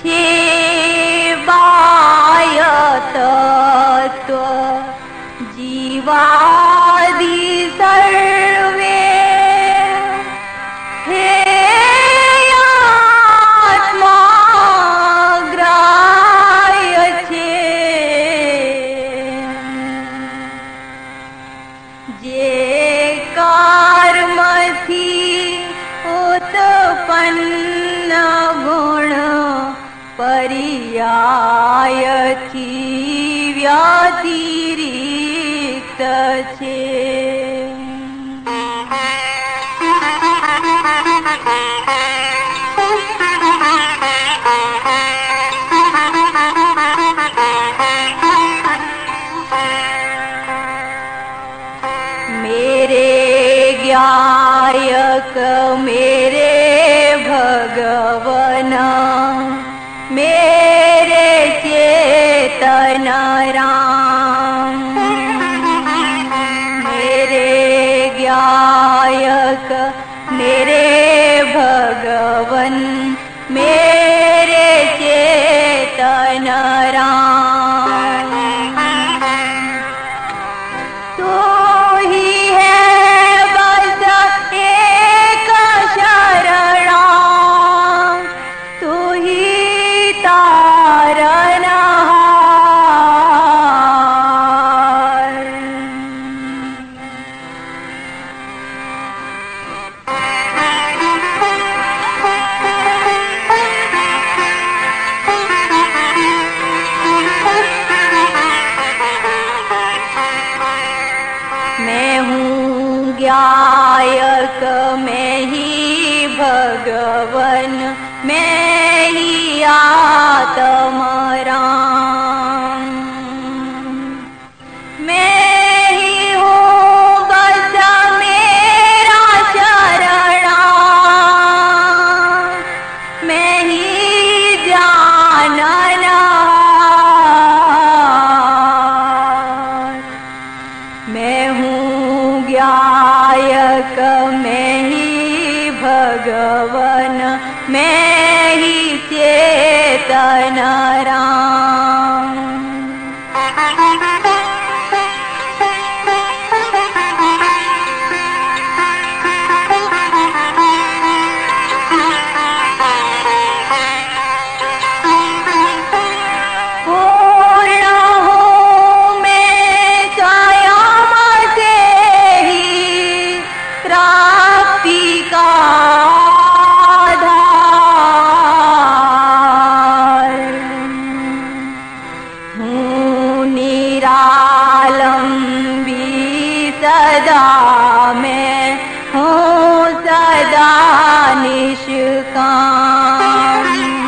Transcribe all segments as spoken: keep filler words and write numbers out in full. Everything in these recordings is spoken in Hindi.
सेवाय तत्व जीवादि सर्वे हे आत्मा ग्राह्य छे जे कर्मथी उत्पन्न गुण पर्यायथी व्यतिरिक्त छे। मेरे ज्ञायक मेरे भगवन मेरे चेतन राम मेरे ज्ञायक मेरे भगवन मेरे चेतन राम तू ही है बस एक शरणा तू ही तारनहार। मैं हूँ ज्ञायक मैं ही भगवन मैं ही आत्मराम मैं ही हूँ बस मेरा शरणा मैं ही जाननहार। मैं हूँ ज्ञायक मैं ही भगवन मैं ही चेतन राम। पूर्ण हूँ मैं स्वयं से ही प्राप्ति का आधार हूँ निरालंबी सदा मैं हूँ सदा निष्काम।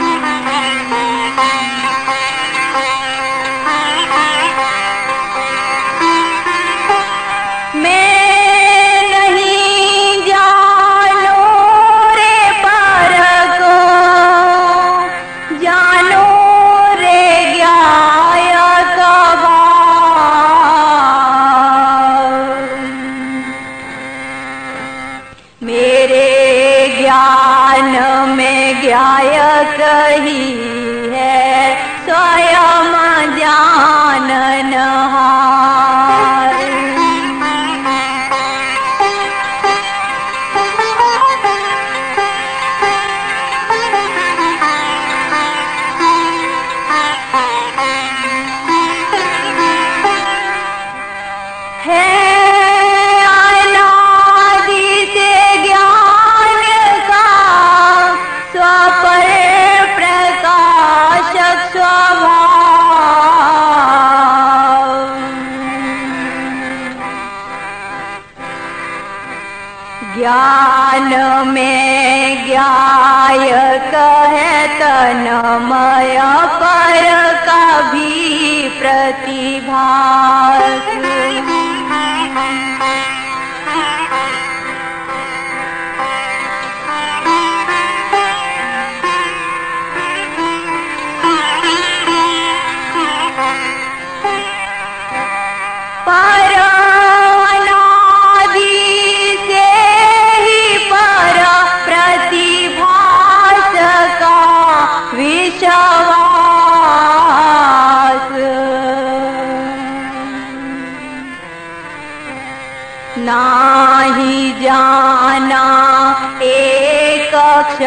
मेरे ज्ञान में ज्ञायक ही है स्वयं जाननहार। है ज्ञान में ज्ञायक है तन्मय पर कभी प्रतिभास। विषय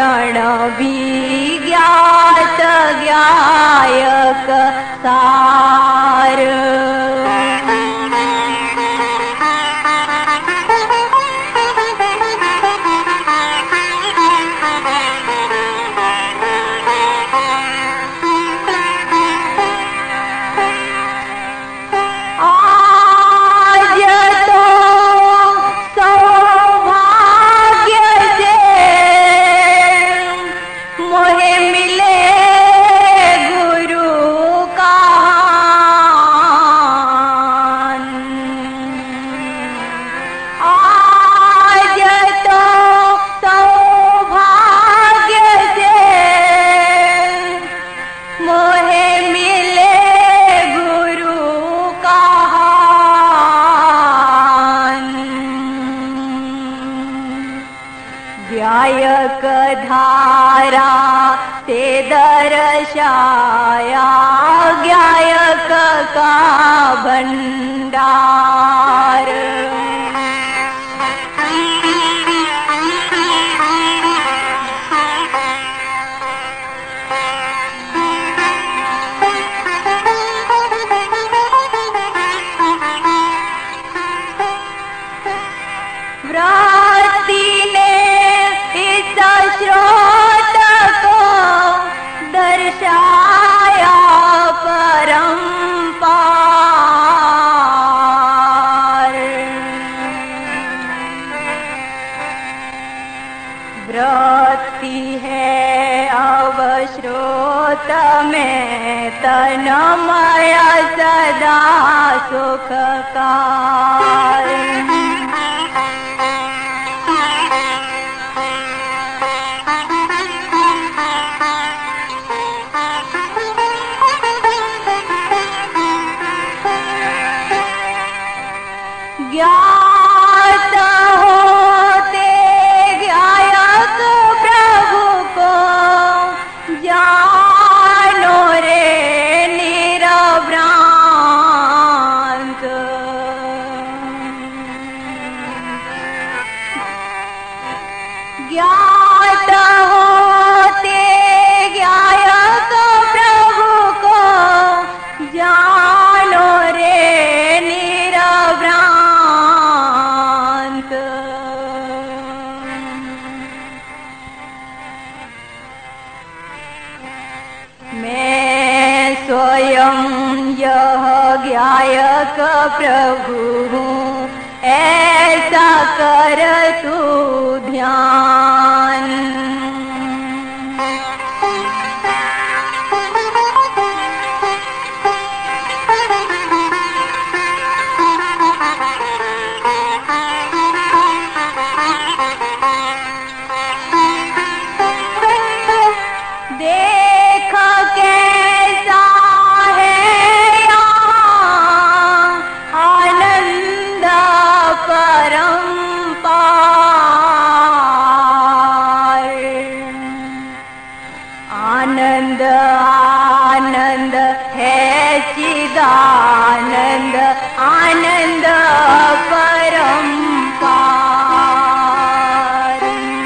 चरण भी ज्ञात ज्ञायक सार। गायक धारा ते दर्शाया गायक का भंडार। व्रती ने इस स्रोत को दर्शाया परंपार। व्रती है अब स्रोत में तन्मय सदा सुखकार। ज्ञात होते गायक प्रभु को जानो रे निरभ्रांत। ज्ञात होते गायक प्रभु को जानो रे निरभ्रांत। मैं स्वयं यह गायक प्रभु हूँ ऐसा कर तू ध्यान। देख कैसा है यहाँ आनंद परंपार। आनंद आनंद है चिदानंद आनंद परंपार।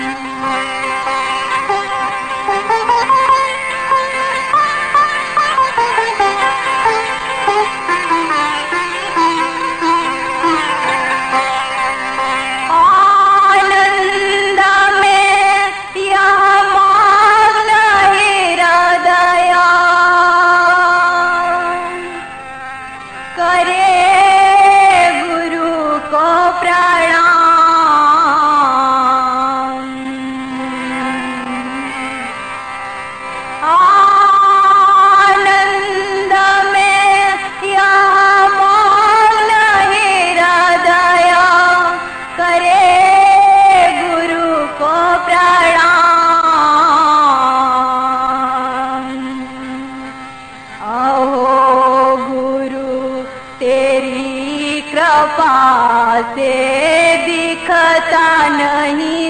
आनंद में यह मग्न हृदय करे गुरु को प्रणाम। आनंद में यह मग्न हृदय करे गुरु को प्रणाम। अहो गुरु तेरी कृपा से दिखता नहीं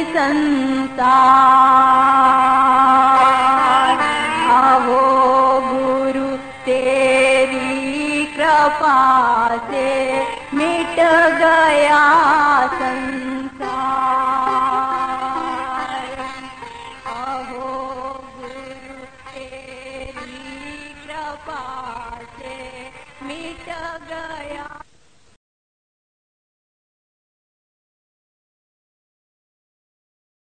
संसार। अहो गुरु तेरी कृपा से मिट गया संसार। मिट गया।